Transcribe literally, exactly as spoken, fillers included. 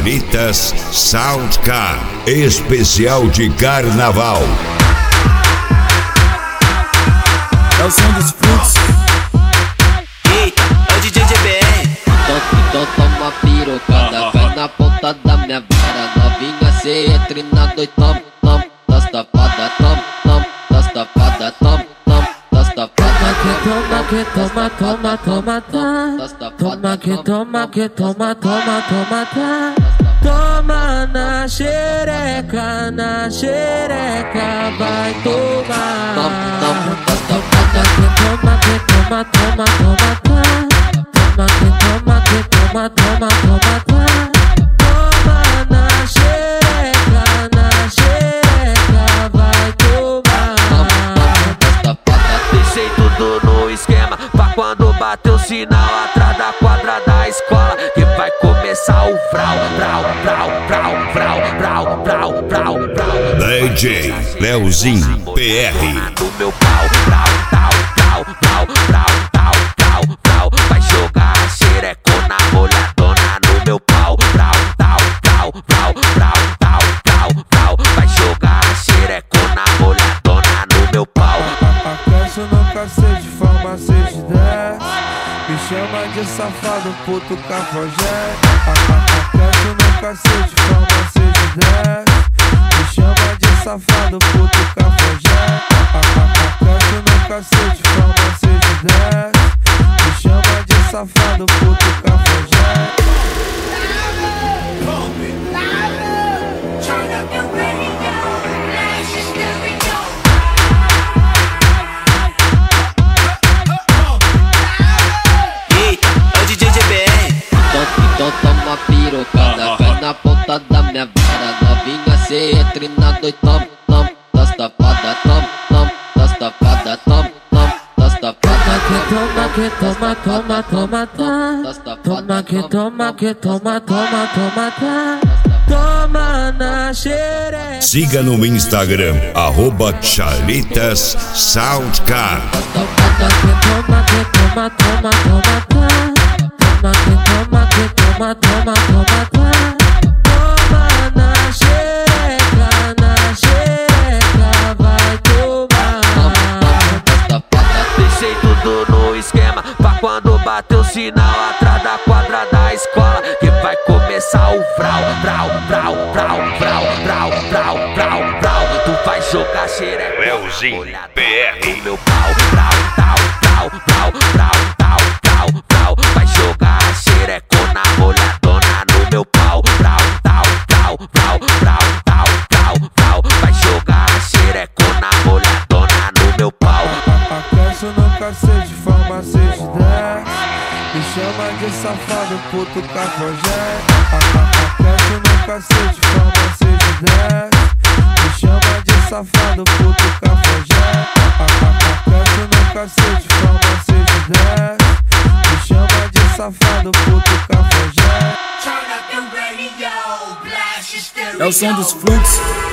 Charlitas Soundcar, especial de carnaval. É o som dos fluxos. Eita, é o D J G B R. Então toma pirocada, vai na ponta da minha vara. Novinha, cê entra na dois, tom, tom, das tapadas, tom, tom, das tapadas, tom, tom, das tapadas. Toma que toma, toma, toma, tá. Toma que toma, que toma, toma, toma, tá. Toma na xereca, na xereca, vai tomar. Toma que toma, toma, toma, tá. Toma que toma, que toma, toma, toma, tá. Toma na xereca, na xereca, vai tomar. Deixei tudo no esquema pra quando bater o sinal atrás da quadra da escola, que vai começar o vrau, vrau, vrau, vrau, vrau, vrau, vrau, vrau, vrau. D J Leozinho P R. No meu pau, vrau, vrau, vrau, vrau, vrau, vrau, vrau, vrau. Vai jogar a xerecona molhadona no meu pau, vrau, vrau, vrau, vrau, vrau, vrau, vrau, vrau. Vai jogar a xerecona molhadona no meu pau. Aquece no cacete, forma seis de dez. Me chama de safado, puto cafajeste. Aquece no cacete, forma seis de dez. Me chama de safado, puto cafajeste. Aquece no cacete, forma seis de dez. Me chama de safado, puto cafajeste. Então toma pirocada, vai na ponta da minha vara. Novinha, cê entra na dois, tom, tom, das tapadas, tom, tom, das tapadas, tom, tom, das tapadas. Toma que toma, toma, toma, tá. Toma que toma, que toma, toma, toma, tá. Toma na xereca. Siga no Instagram, arroba Charlitas Soundcar. Toma que toma, toma, toma, tá. Toma que toma, que toma, toma, toma, tá. Toma na xereca, na xereca, vai tomar. Deixei tudo no esquema pra quando bater o sinal atrás da quadra da escola, que vai começar o vrau, vrau, vrau, vrau, vrau, vrau, vrau, vrau, vrau. Tu vai jogar xereca Leozinho P R. no meu pau, vrau, vrau, vrau, vrau, vrau, vrau, vrau, vrau. Vai jogar a xerecona molhadona no meu pau, vrau, vrau, vrau, vrau, vrau, vrau, vrau, vrau. Vai jogar a xerecona molhadona no meu pau. Aquece no cacete, forma seis de dez. Me chama de safado, puto cafajeste. Aquece no cacete, forma seis de dez. Me chama de safado, puto cafajeste. Aquece no cacete, forma seis de dez. Me chama de safado, puto cafajeste. Turn up the radio, blast your stereo. É o som dos fluxos.